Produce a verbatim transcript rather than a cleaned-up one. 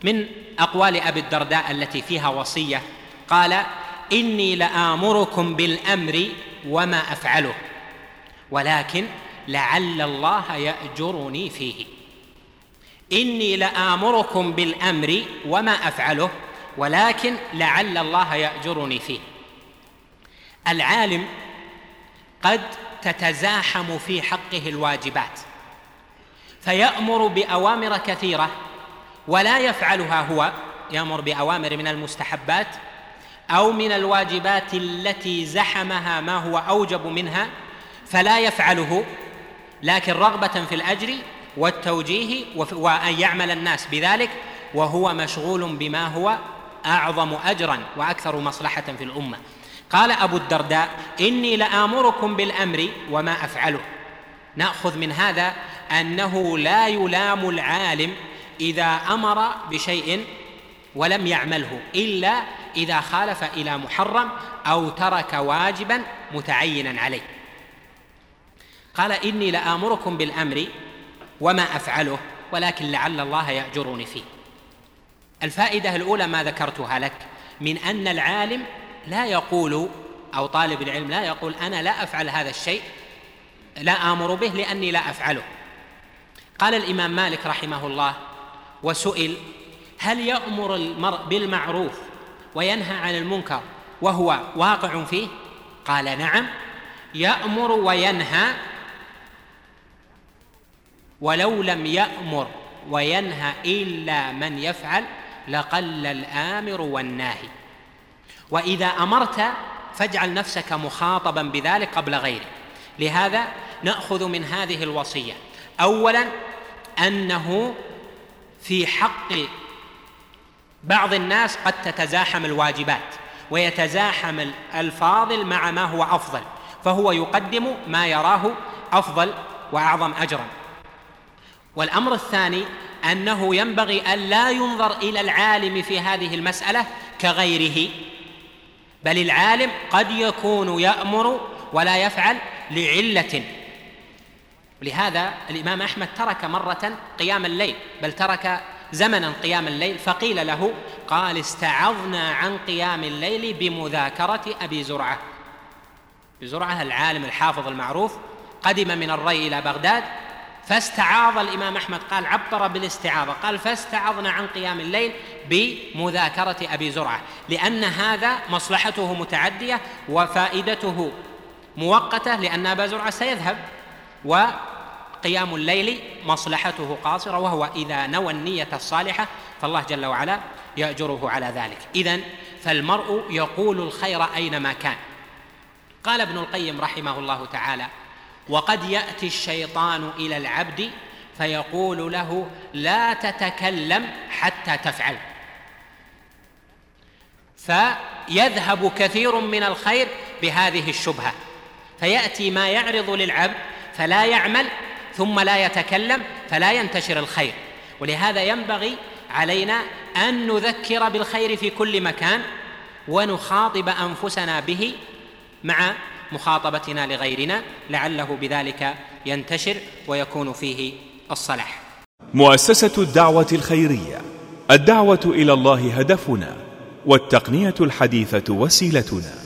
من أقوال أبي الدرداء التي فيها وصية قال: إني لآمركم بالأمر وما أفعله ولكن لعل الله يأجرني فيه. إني لآمركم بالأمر وما أفعله ولكن لعل الله يأجرني فيه. العالم قد تتزاحم في حقه الواجبات فيأمر بأوامر كثيرة ولا يفعلها هو، يأمر بأوامر من المستحبات أو من الواجبات التي زحمها ما هو أوجب منها فلا يفعله، لكن رغبة في الأجر والتوجيه وأن يعمل الناس بذلك، وهو مشغول بما هو أعظم أجرا وأكثر مصلحة في الأمة. قال أبو الدرداء: إني لآمركم بالأمر وما أفعله. نأخذ من هذا أنه لا يلام العالم إذا أمر بشيء ولم يعمله إلا إذا خالف إلى محرم أو ترك واجبا متعينا عليه. قال: إني لآمركم بالأمر وما أفعله ولكن لعل الله يأجرني فيه. الفائدة الأولى ما ذكرتها لك من أن العالم لا يقول، أو طالب العلم لا يقول أنا لا أفعل هذا الشيء، لا آمر به لأني لا أفعله. قال الإمام مالك رحمه الله وسئل: هل يأمر المرء بالمعروف وينهى عن المنكر وهو واقع فيه؟ قال: نعم، يأمر وينهى، ولو لم يأمر وينهى إلا من يفعل لقل الآمر والناهي. وإذا أمرت فاجعل نفسك مخاطبا بذلك قبل غيره. لهذا نأخذ من هذه الوصية أولا أنه في حق بعض الناس قد تتزاحم الواجبات ويتزاحم الفاضل مع ما هو أفضل، فهو يقدم ما يراه أفضل وأعظم أجرا. والأمر الثاني أنه ينبغي أن لا ينظر إلى العالم في هذه المسألة كغيره، بل العالم قد يكون يأمر ولا يفعل لعلة. لهذا الإمام أحمد ترك مرة قيام الليل، بل ترك زمنا قيام الليل، فقيل له قال: استعظنا عن قيام الليل بمذاكرة أبي زرعة. زرعة العالم الحافظ المعروف قدم من الري إلى بغداد فاستعاض الإمام أحمد، قال عبر بالاستعاضة، قال فاستعظنا عن قيام الليل بمذاكرة أبي زرعة، لأن هذا مصلحته متعدية وفائدته مؤقتة، لأن أبا زرعة سيذهب، وقيام الليل مصلحته قاصرة، وهو إذا نوى النية الصالحة فالله جل وعلا يأجره على ذلك. إذن فالمرء يقول الخير أينما كان. قال ابن القيم رحمه الله تعالى: وقد يأتي الشيطان إلى العبد فيقول له لا تتكلم حتى تفعل، فيذهب كثير من الخير بهذه الشبهة، فيأتي ما يعرض للعبد فلا يعمل ثم لا يتكلم فلا ينتشر الخير. ولهذا ينبغي علينا أن نذكر بالخير في كل مكان ونخاطب أنفسنا به مع مخاطبتنا لغيرنا، لعله بذلك ينتشر ويكون فيه الصلاح. مؤسسة الدعوة الخيرية، الدعوة إلى الله هدفنا، والتقنية الحديثة وسيلتنا.